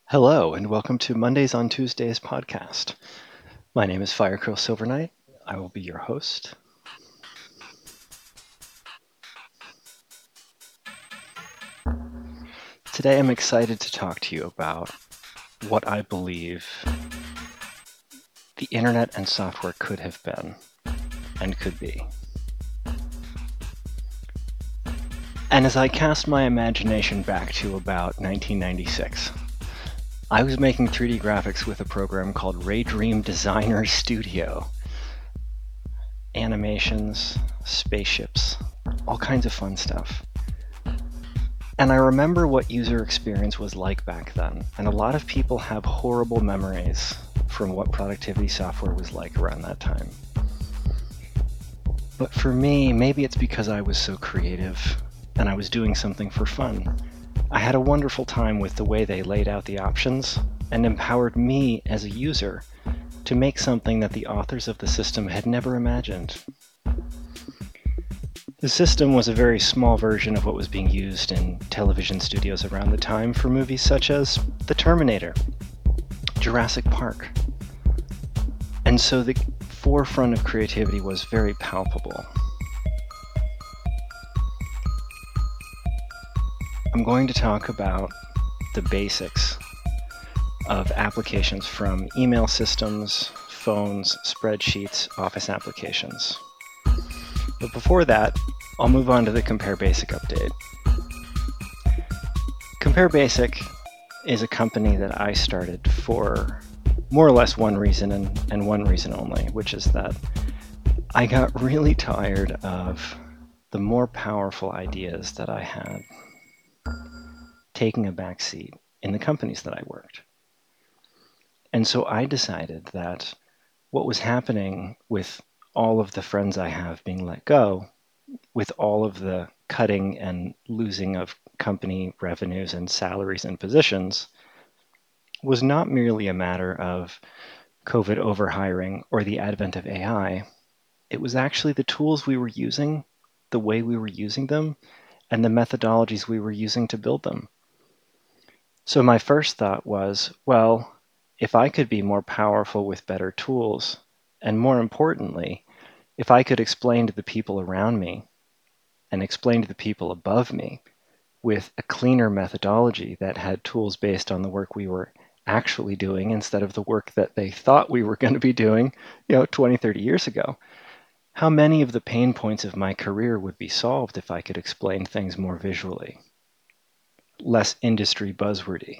Hello, and welcome to Mondays on Tuesdays podcast. My name is Firecurl Silvernight. I will be your host. Today I'm excited to talk to you about what I believe the internet and software could have been and could be. And as I cast my imagination back to about 1996, I was making 3D graphics with a program called Raydream Designer Studio. Animations, spaceships, all kinds of fun stuff. And I remember what user experience was like back then, and a lot of people have horrible memories from what productivity software was like around that time. But for me, maybe it's because I was so creative and I was doing something for fun. I had a wonderful time with the way they laid out the options and empowered me as a user to make something that the authors of the system had never imagined. The system was a very small version of what was being used in television studios around the time for movies such as The Terminator, Jurassic Park. And so the forefront of creativity was very palpable. I'm going to talk about the basics of applications from email systems, phones, spreadsheets, office applications. But before that, I'll move on to the Compare Basic update. Compare Basic is a company that I started for more or less one reason and one reason only, which is that I got really tired of the more powerful ideas that I had taking a backseat in the companies that I worked. And so I decided that what was happening with all of the friends I have being let go, with all of the cutting and losing of company revenues and salaries and positions, was not merely a matter of COVID overhiring or the advent of AI. It was actually the tools we were using, the way we were using them, and the methodologies we were using to build them. So my first thought was, well, if I could be more powerful with better tools, and more importantly, if I could explain to the people around me and explain to the people above me with a cleaner methodology that had tools based on the work we were actually doing instead of the work that they thought we were going to be doing, 20, 30 years ago, how many of the pain points of my career would be solved if I could explain things more visually, less industry buzzwordy.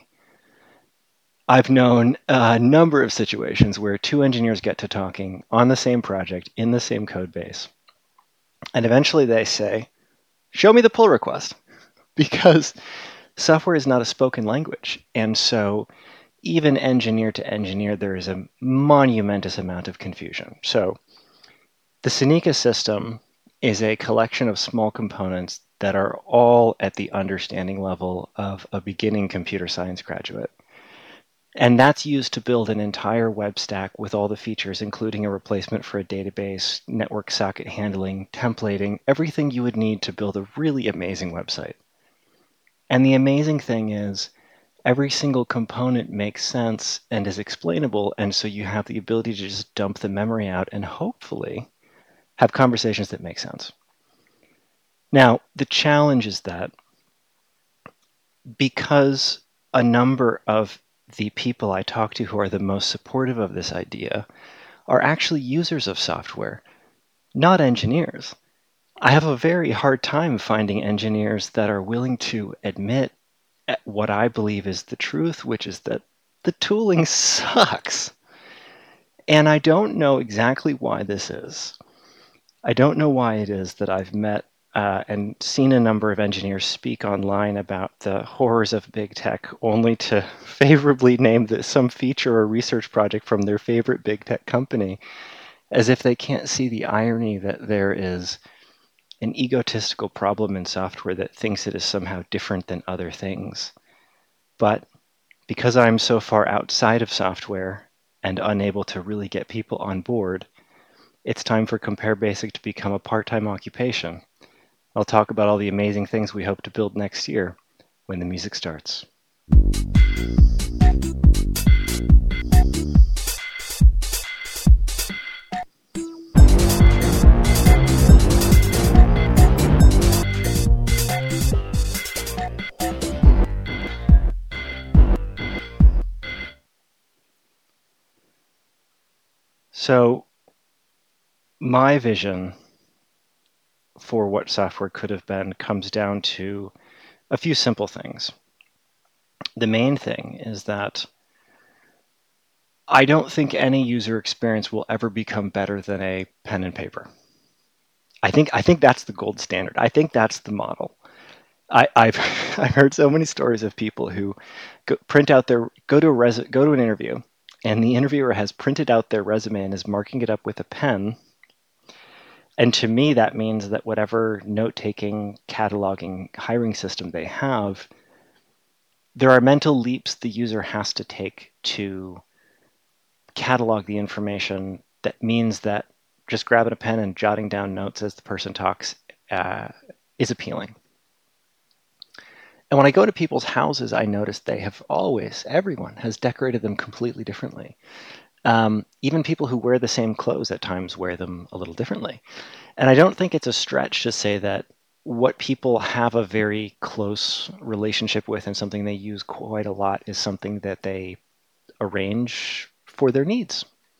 I've known a number of situations where two engineers get to talking on the same project in the same code base, and eventually they say, show me the pull request, because software is not a spoken language. And so even engineer to engineer, there is a monumentous amount of confusion. So the Senika system is a collection of small components that are all at the understanding level of a beginning computer science graduate. And that's used to build an entire web stack with all the features, including a replacement for a database, network socket handling, templating, everything you would need to build a really amazing website. And the amazing thing is, every single component makes sense and is explainable, and so you have the ability to just dump the memory out and hopefully have conversations that make sense. Now, the challenge is that because a number of the people I talk to who are the most supportive of this idea are actually users of software, not engineers. I have a very hard time finding engineers that are willing to admit what I believe is the truth, which is that the tooling sucks. And I don't know exactly why this is. I don't know why it is that I've met and seen a number of engineers speak online about the horrors of big tech, only to favorably name some feature or research project from their favorite big tech company, as if they can't see the irony that there is an egotistical problem in software that thinks it is somehow different than other things. But because I'm so far outside of software and unable to really get people on board, it's time for Compare Basic to become a part-time occupation. I'll talk about all the amazing things we hope to build next year when the music starts. So my vision for what software could have been comes down to a few simple things. The main thing is that I don't think any user experience will ever become better than a pen and paper. I think that's the gold standard. I think that's the model. I've I've heard so many stories of people who print out their go to an interview, and the interviewer has printed out their resume and is marking it up with a pen. And to me, that means that whatever note-taking, cataloging, hiring system they have, there are mental leaps the user has to take to catalog the information. That means that just grabbing a pen and jotting down notes as the person talks is appealing. And when I go to people's houses, I notice everyone has decorated them completely differently. Even people who wear the same clothes at times wear them a little differently. And I don't think it's a stretch to say that what people have a very close relationship with and something they use quite a lot is something that they arrange for their needs.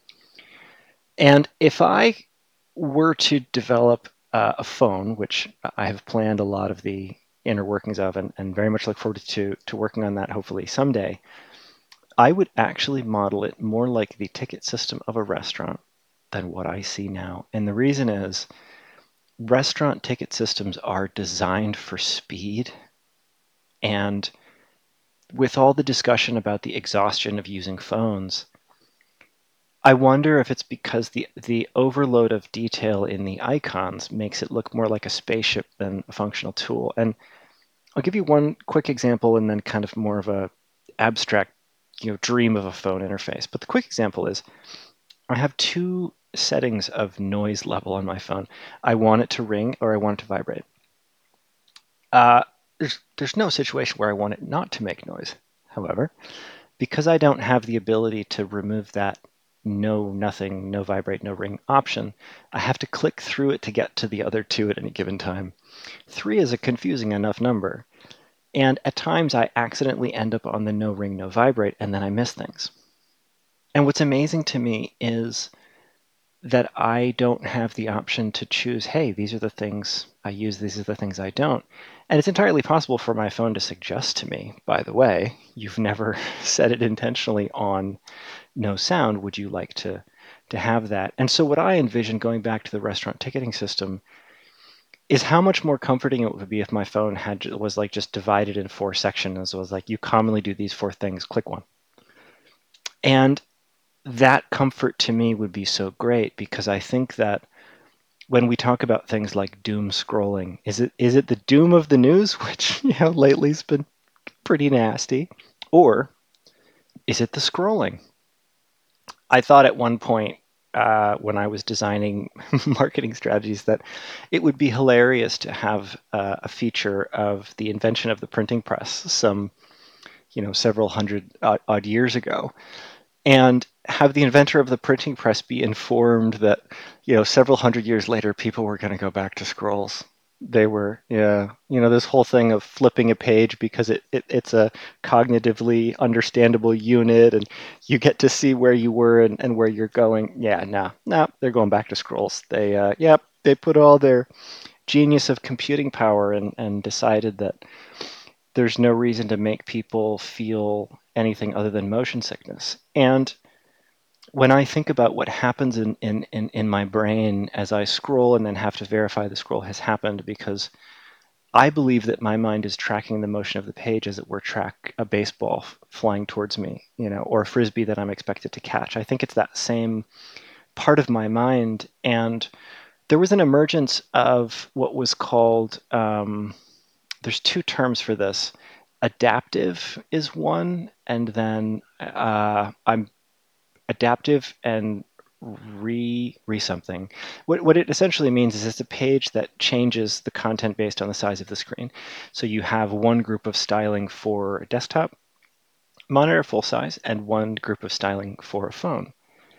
And if I were to develop a phone, which I have planned a lot of the inner workings of and very much look forward to working on that hopefully someday, I would actually model it more like the ticket system of a restaurant than what I see now. And the reason is restaurant ticket systems are designed for speed. And with all the discussion about the exhaustion of using phones, I wonder if it's because the overload of detail in the icons makes it look more like a spaceship than a functional tool. And I'll give you one quick example and then kind of more of a abstract, dream of a phone interface. But the quick example is I have two settings of noise level on my phone. I want it to ring or I want it to vibrate. Uh, there's no situation where I want it not to make noise. However, because I don't have the ability to remove that no nothing, no vibrate, no ring option, I have to click through it to get to the other two at any given time. 3 is a confusing enough number. And at times I accidentally end up on the no ring, no vibrate, and then I miss things. And what's amazing to me is that I don't have the option to choose, hey, these are the things I use, these are the things I don't. And it's entirely possible for my phone to suggest to me, by the way, you've never set it intentionally on no sound. Would you like to have that? And so what I envision going back to the restaurant ticketing system is how much more comforting it would be if my phone was like just divided in 4 sections. It was like, you commonly do these 4 things, click one. And that comfort to me would be so great because I think that when we talk about things like doom scrolling, is it the doom of the news, which lately's been pretty nasty, or is it the scrolling? I thought at one point when I was designing marketing strategies that it would be hilarious to have a feature of the invention of the printing press some several hundred odd years ago, and have the inventor of the printing press be informed that several hundred years later people were going to go back to scrolls. They were, yeah, this whole thing of flipping a page because it's a cognitively understandable unit and you get to see where you were and where you're going. Yeah, no, they're going back to scrolls. They put all their genius of computing power and decided that there's no reason to make people feel anything other than motion sickness. And when I think about what happens in my brain as I scroll and then have to verify the scroll has happened, because I believe that my mind is tracking the motion of the page as it were track a baseball flying towards me, or a frisbee that I'm expected to catch. I think it's that same part of my mind. And there was an emergence of what was called, there's 2 terms for this. Adaptive is one, and then I'm adaptive and re something. What it essentially means is it's a page that changes the content based on the size of the screen. So you have one group of styling for a desktop monitor full size and one group of styling for a phone.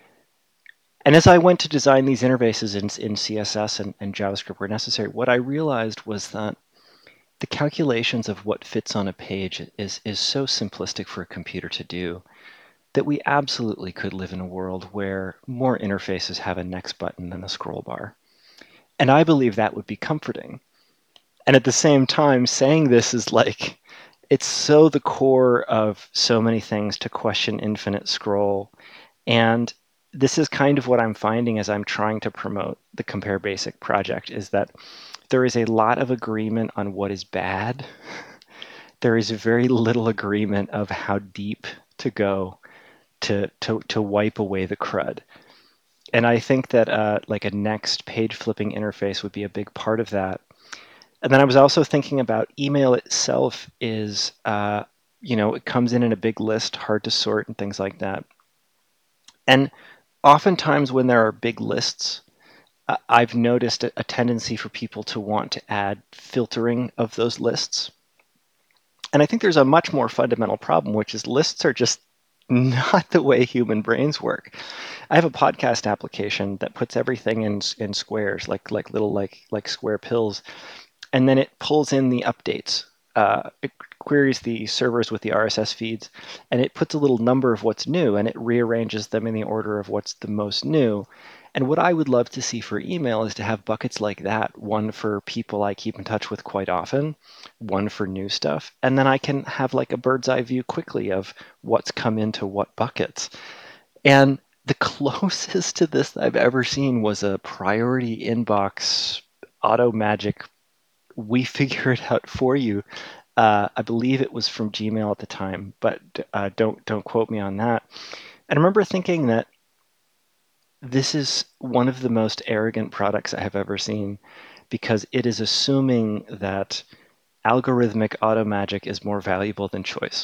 And as I went to design these interfaces in CSS and JavaScript where necessary, what I realized was that the calculations of what fits on a page is so simplistic for a computer to do that we absolutely could live in a world where more interfaces have a next button than a scroll bar. And I believe that would be comforting. And at the same time, saying this is like, it's so the core of so many things to question infinite scroll. And this is kind of what I'm finding as I'm trying to promote the Compare Basic project, is that there is a lot of agreement on what is bad. There is very little agreement of how deep to go to wipe away the crud. And I think that like a next page flipping interface would be a big part of that. And then I was also thinking about email itself is, it comes in a big list, hard to sort and things like that. And oftentimes when there are big lists, I've noticed a tendency for people to want to add filtering of those lists. And I think there's a much more fundamental problem, which is lists are just not the way human brains work. I have a podcast application that puts everything in squares, like little like square pills, and then it pulls in the updates. It queries the servers with the RSS feeds, and it puts a little number of what's new, and it rearranges them in the order of what's the most new. And what I would love to see for email is to have buckets like that, one for people I keep in touch with quite often, one for new stuff, and then I can have like a bird's eye view quickly of what's come into what buckets. And the closest to this I've ever seen was a priority inbox auto magic, we figure it out for you. I believe it was from Gmail at the time, but don't quote me on that. And I remember thinking that this is one of the most arrogant products I have ever seen, because it is assuming that algorithmic auto magic is more valuable than choice.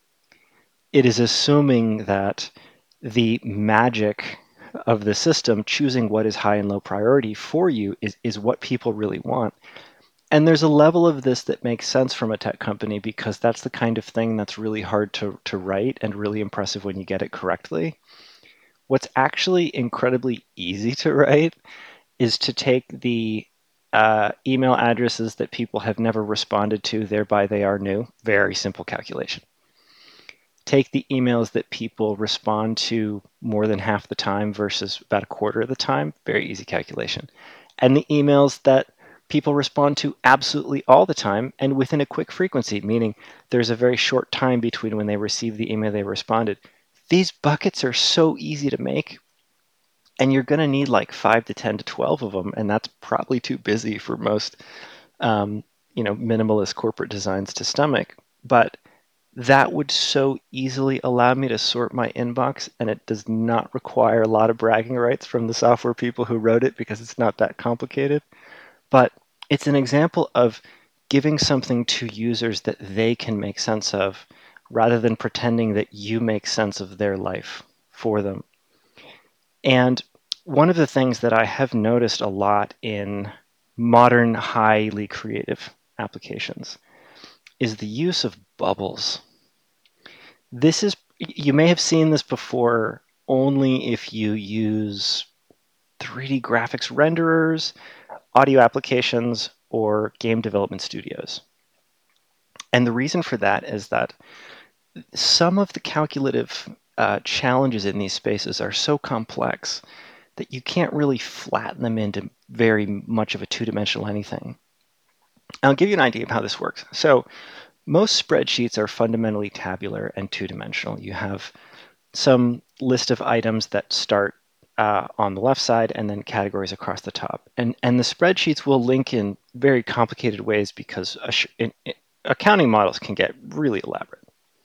It is assuming that the magic of the system choosing what is high and low priority for you is what people really want. And there's a level of this that makes sense from a tech company, because that's the kind of thing that's really hard to write and really impressive when you get it correctly. What's actually incredibly easy to write is to take the email addresses that people have never responded to, thereby they are new. Very simple calculation. Take the emails that people respond to more than half the time versus about a quarter of the time. Very easy calculation. And the emails that people respond to absolutely all the time and within a quick frequency, meaning there's a very short time between when they receive the email they responded. These buckets are so easy to make, and you're going to need like 5 to 10 to 12 of them, and that's probably too busy for most minimalist corporate designs to stomach. But that would so easily allow me to sort my inbox, and it does not require a lot of bragging rights from the software people who wrote it, because it's not that complicated. But it's an example of giving something to users that they can make sense of, rather than pretending that you make sense of their life for them. And one of the things that I have noticed a lot in modern, highly creative applications is the use of bubbles. You may have seen this before only if you use 3D graphics renderers, audio applications, or game development studios. And the reason for that is that some of the calculative challenges in these spaces are so complex that you can't really flatten them into very much of a two-dimensional anything. I'll give you an idea of how this works. So most spreadsheets are fundamentally tabular and two-dimensional. You have some list of items that start on the left side and then categories across the top. And the spreadsheets will link in very complicated ways, because accounting models can get really elaborate.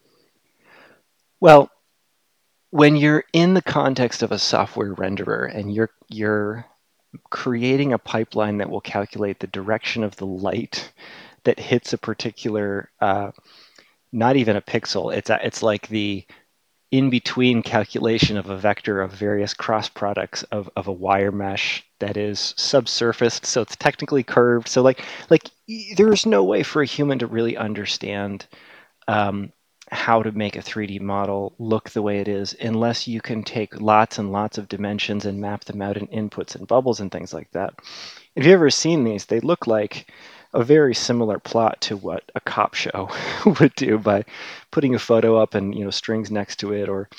Well, when you're in the context of a software renderer and you're creating a pipeline that will calculate the direction of the light that hits a particular, not even a pixel, it's like the in-between calculation of a vector of various cross products of a wire mesh that is subsurfaced, so it's technically curved. So like there's no way for a human to really understand how to make a 3D model look the way it is, unless you can take lots and lots of dimensions and map them out in inputs and bubbles and things like that. If you've ever seen these, they look like a very similar plot to what a cop show would do, by putting a photo up and strings next to it, or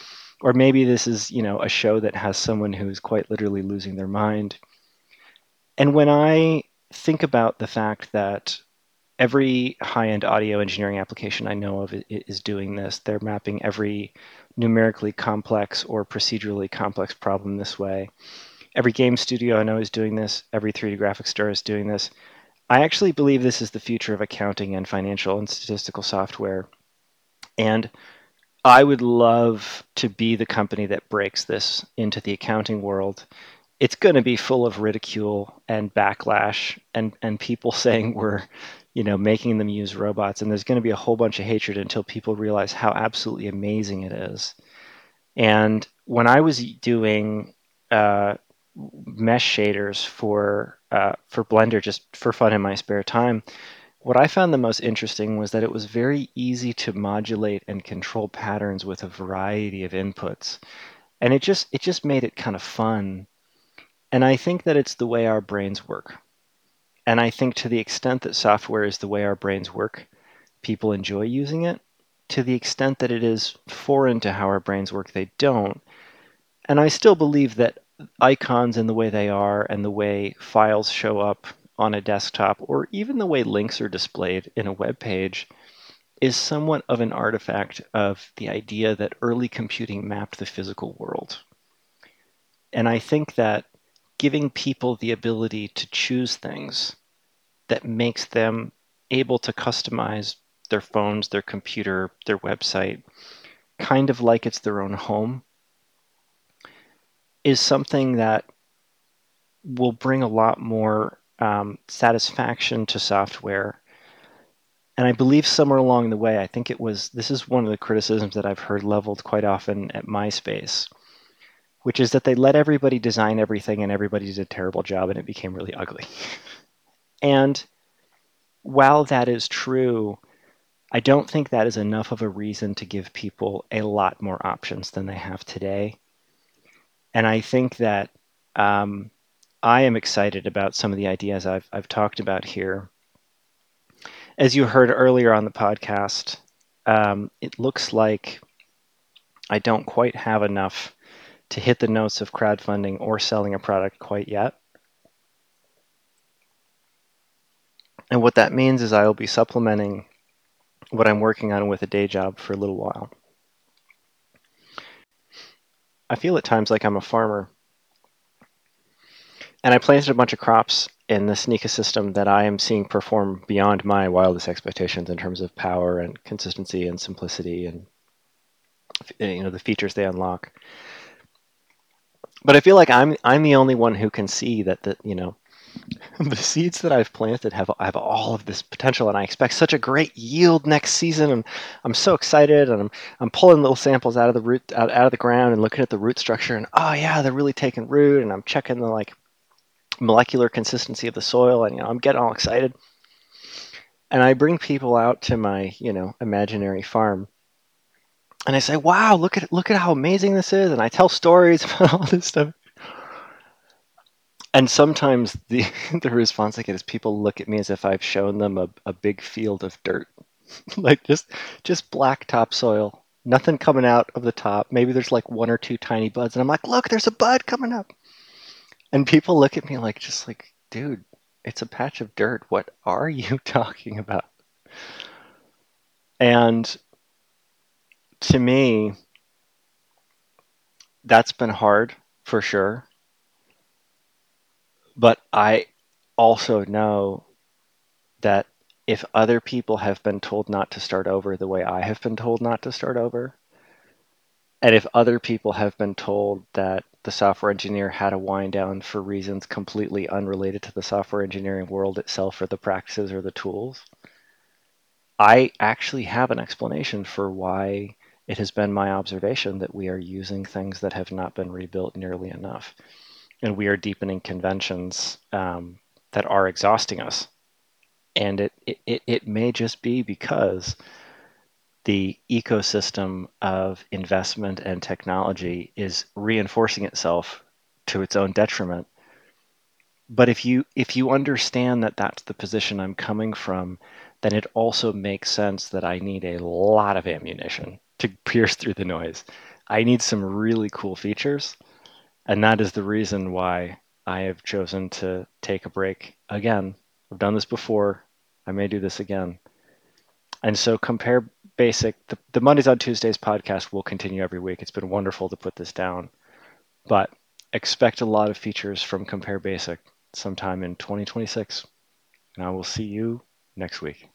Or maybe this is, a show that has someone who's quite literally losing their mind. And when I think about the fact that every high-end audio engineering application I know of is doing this, they're mapping every numerically complex or procedurally complex problem this way. Every game studio I know is doing this. Every 3D graphics store is doing this. I actually believe this is the future of accounting and financial and statistical software. And I would love to be the company that breaks this into the accounting world. It's going to be full of ridicule and backlash and people saying we're, making them use robots. And there's going to be a whole bunch of hatred until people realize how absolutely amazing it is. And when I was doing mesh shaders for Blender just for fun in my spare time, what I found the most interesting was that it was very easy to modulate and control patterns with a variety of inputs. And it just made it kind of fun. And I think that it's the way our brains work. And I think to the extent that software is the way our brains work, people enjoy using it. To the extent that it is foreign to how our brains work, they don't. And I still believe that icons and the way they are and the way files show up on a desktop or even the way links are displayed in a web page is somewhat of an artifact of the idea that early computing mapped the physical world. And I think that giving people the ability to choose things that makes them able to customize their phones, their computer, their website, kind of like it's their own home, is something that will bring a lot more satisfaction to software. And I believe somewhere along the way, I think this is one of the criticisms that I've heard leveled quite often at MySpace, which is that they let everybody design everything and everybody did a terrible job and it became really ugly. And while that is true, I don't think that is enough of a reason to give people a lot more options than they have today. And I think that I am excited about some of the ideas I've talked about here. As you heard earlier on the podcast, it looks like I don't quite have enough to hit the notes of crowdfunding or selling a product quite yet. And what that means is I will be supplementing what I'm working on with a day job for a little while. I feel at times like I'm a farmer. And I planted a bunch of crops in the Sneaka system that I am seeing perform beyond my wildest expectations in terms of power and consistency and simplicity and the features they unlock. But I feel like I'm the only one who can see that the seeds that I've planted have all of this potential, and I expect such a great yield next season. And I'm so excited, and I'm pulling little samples out of the root out of the ground and looking at the root structure, and oh yeah, they're really taking root. And I'm checking the molecular consistency of the soil, and I'm getting all excited. And I bring people out to my imaginary farm, and I say, "Wow, look at how amazing this is!" And I tell stories about all this stuff. And sometimes the the response I get is people look at me as if I've shown them a big field of dirt, like just black topsoil, nothing coming out of the top. Maybe there's like one or two tiny buds, and I'm like, "Look, there's a bud coming up." And people look at me just like, "Dude, it's a patch of dirt. What are you talking about?" And to me, that's been hard for sure. But I also know that if other people have been told not to start over the way I have been told not to start over, and if other people have been told that the software engineer had to wind down for reasons completely unrelated to the software engineering world itself or the practices or the tools, I actually have an explanation for why it has been my observation that we are using things that have not been rebuilt nearly enough. And we are deepening conventions that are exhausting us. And it may just be because the ecosystem of investment and technology is reinforcing itself to its own detriment. But if you understand that that's the position I'm coming from, then it also makes sense that I need a lot of ammunition to pierce through the noise. I need some really cool features. And that is the reason why I have chosen to take a break again. I've done this before. I may do this again. And so Compare Basic, the Mondays on Tuesdays podcast will continue every week. It's been wonderful to put this down, but expect a lot of features from Compare Basic sometime in 2026. And I will see you next week.